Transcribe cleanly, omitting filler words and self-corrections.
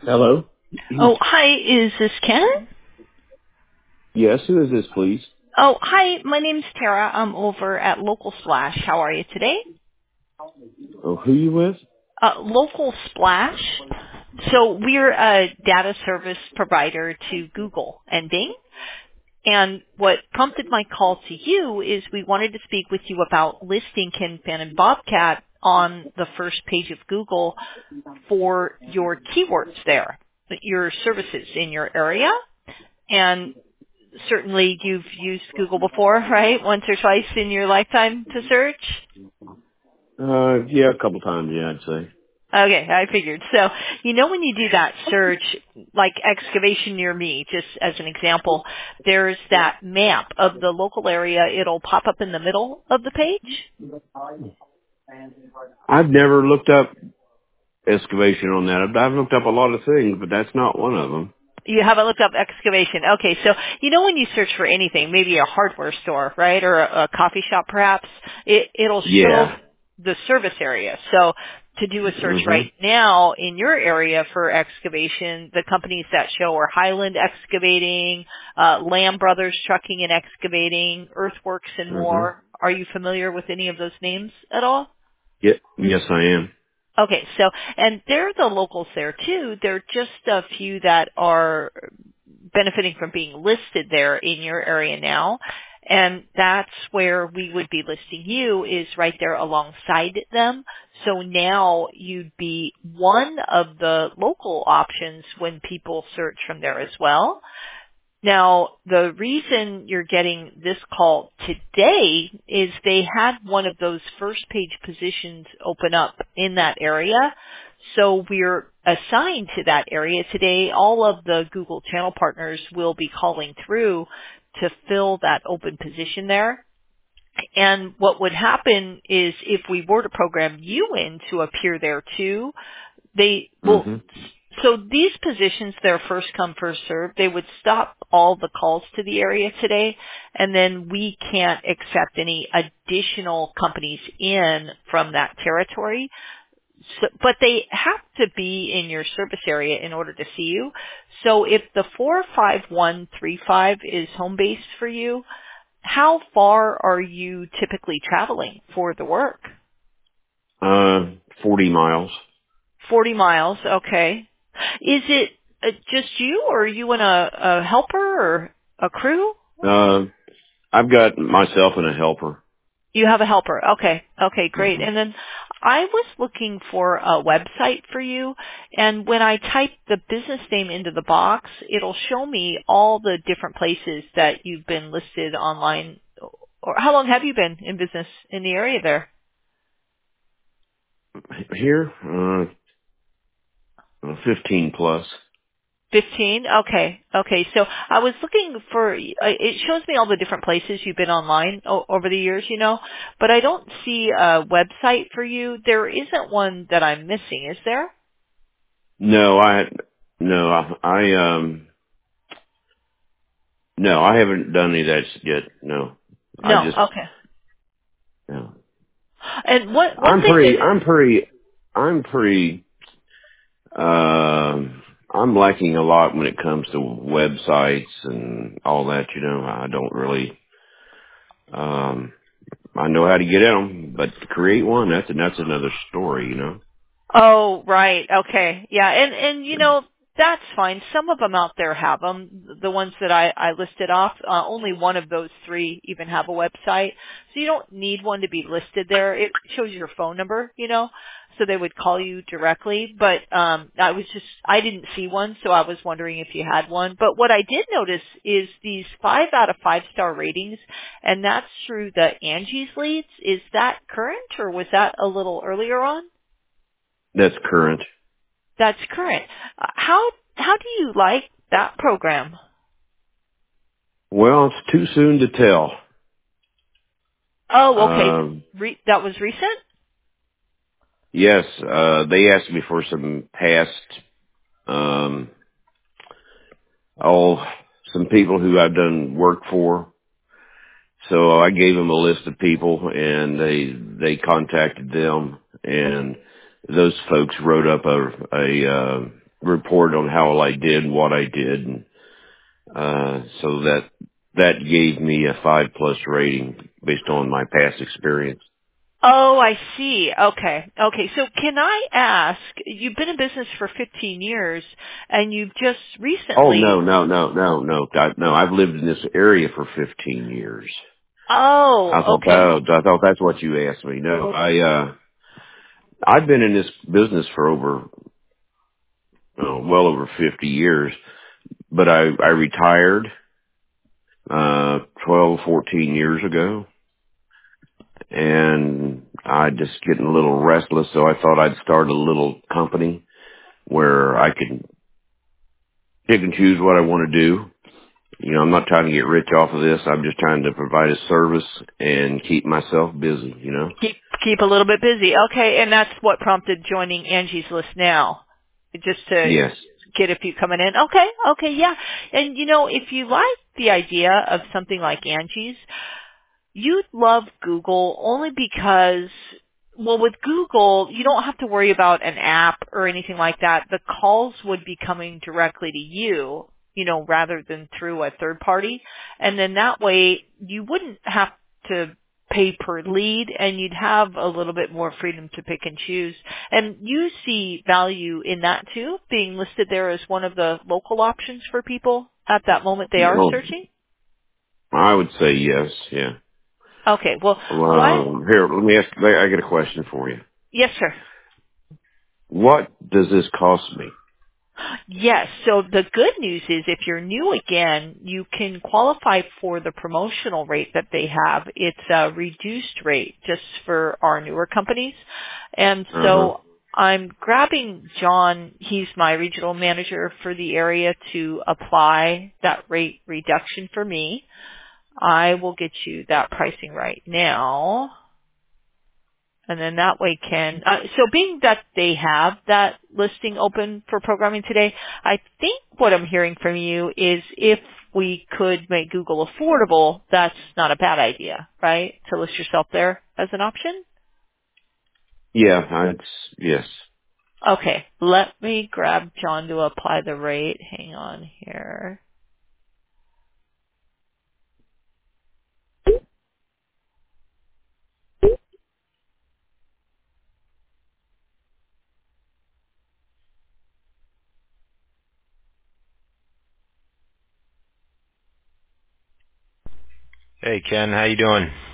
Hello? Oh, hi, is this Ken? Yes, who is this, please? Oh, hi, my name's Tara. I'm over at Local Splash. How are you today? Oh, who you with? Local Splash. So we're a data service provider to Google and Bing. And what prompted my call to you is we wanted to speak with you about listing Ken Fan and Bobcat on the first page of Google for your keywords there, your services in your area. And certainly you've used Google before, right? Once or twice in your lifetime to search? Yeah, a couple times, yeah, I'd say. Okay, I figured. So, when you do that search, like excavation near me, just as an example, there's that map of the local area. It'll pop up in the middle of the page. I've never looked up excavation on that. I've looked up a lot of things, but that's not one of them. You haven't looked up excavation. Okay, so when you search for anything, maybe a hardware store, right, or a coffee shop perhaps, it'll show Yeah. the service area. So to do a search Mm-hmm. right now in your area for excavation, the companies that show are Highland Excavating, Lamb Brothers Trucking and Excavating, Earthworks and Mm-hmm. more. Are you familiar with any of those names at all? Yeah, yes, I am. Okay, so, and they're the locals there too. They're just a few that are benefiting from being listed there in your area now. And that's where we would be listing you, is right there alongside them. So now you'd be one of the local options when people search from there as well. Now, the reason you're getting this call today is they had one of those first page positions open up in that area. So we're assigned to that area today. All of the Google channel partners will be calling through to fill that open position there. And what would happen is if we were to program you in to appear there too, they will. Mm-hmm. So these positions, they're first come, first served. They would stop all the calls to the area today, and then we can't accept any additional companies in from that territory. So, but they have to be in your service area in order to see you. So if the 45135 is home base for you, how far are you typically traveling for the work? 40 miles. 40 miles, okay. Is it just you, or are you and a helper or a crew? Uh, I've got myself and a helper. You have a helper. Okay. Okay, great. Mm-hmm. And then I was looking for a website for you, and when I type the business name into the box, it'll show me all the different places that you've been listed online. Or how long have you been in business in the area there? Here, 15 plus. 15? Okay. Okay. So I was looking for, it shows me all the different places you've been online over the years, but I don't see a website for you. There isn't one that I'm missing, is there? No, no, no, I haven't done any of that yet. No, I No. just, Okay. no. And one I'm thing pretty, that, I'm pretty, I'm pretty, I'm lacking a lot when it comes to websites and all that, I don't really, I know how to get at them, but to create one, that's another story. oh, right. Okay. Yeah. And that's fine. Some of them out there have them. The ones that I listed off, only one of those three even have a website. So you don't need one to be listed there. It shows your phone number, so they would call you directly. But, I didn't see one, so I was wondering if you had one. But what I did notice is these 5 out of 5-star ratings, and that's through the Angie's Leads. Is that current, or was that a little earlier on? That's current. That's current. How do you like that program? Well, it's too soon to tell. Oh, okay. Um, That was recent? yes, they asked me for some past, um, oh, some people who I've done work for. So I gave them a list of people, and they contacted them, and those folks wrote up report on how I did and what I did. And, so that gave me a 5+ rating based on my past experience. Oh, I see. Okay. Okay. So can I ask, you've been in business for 15 years and you've just Oh, recently, no. I've lived in this area for 15 years. oh, okay. I thought that's what you asked me. No, I've been in this business for well over 50 years, but I retired, 14 years ago, and I just getting a little restless, so I thought I'd start a little company where I could pick and choose what I want to do. You know, I'm not trying to get rich off of this. I'm just trying to provide a service and keep myself busy, you know? Keep a little bit busy. Okay. And that's what prompted joining Angie's List now, just to Yes. get a few coming in. Okay. Okay. Yeah. And if you like the idea of something like Angie's, you'd love Google only because, well, with Google, you don't have to worry about an app or anything like that. The calls would be coming directly to you, rather than through a third party. And then that way you wouldn't have to pay per lead and you'd have a little bit more freedom to pick and choose. And you see value in that too, being listed there as one of the local options for people at that moment they are Well, searching? I would say yes, yeah. Okay, well, what? Here, let me ask, I got a question for you. Yes, sir. What does this cost me? Yes. So the good news is if you're new again, you can qualify for the promotional rate that they have. It's a reduced rate just for our newer companies. And Uh-huh. so I'm grabbing John, he's my regional manager for the area, to apply that rate reduction for me. I will get you that pricing right now. And then that way so being that they have that listing open for programming today, I think what I'm hearing from you is if we could make Google affordable, that's not a bad idea, right? To list yourself there as an option? Yeah, yes. Okay, let me grab John to apply the rate. Hang on here. Hey Ken, how you doing?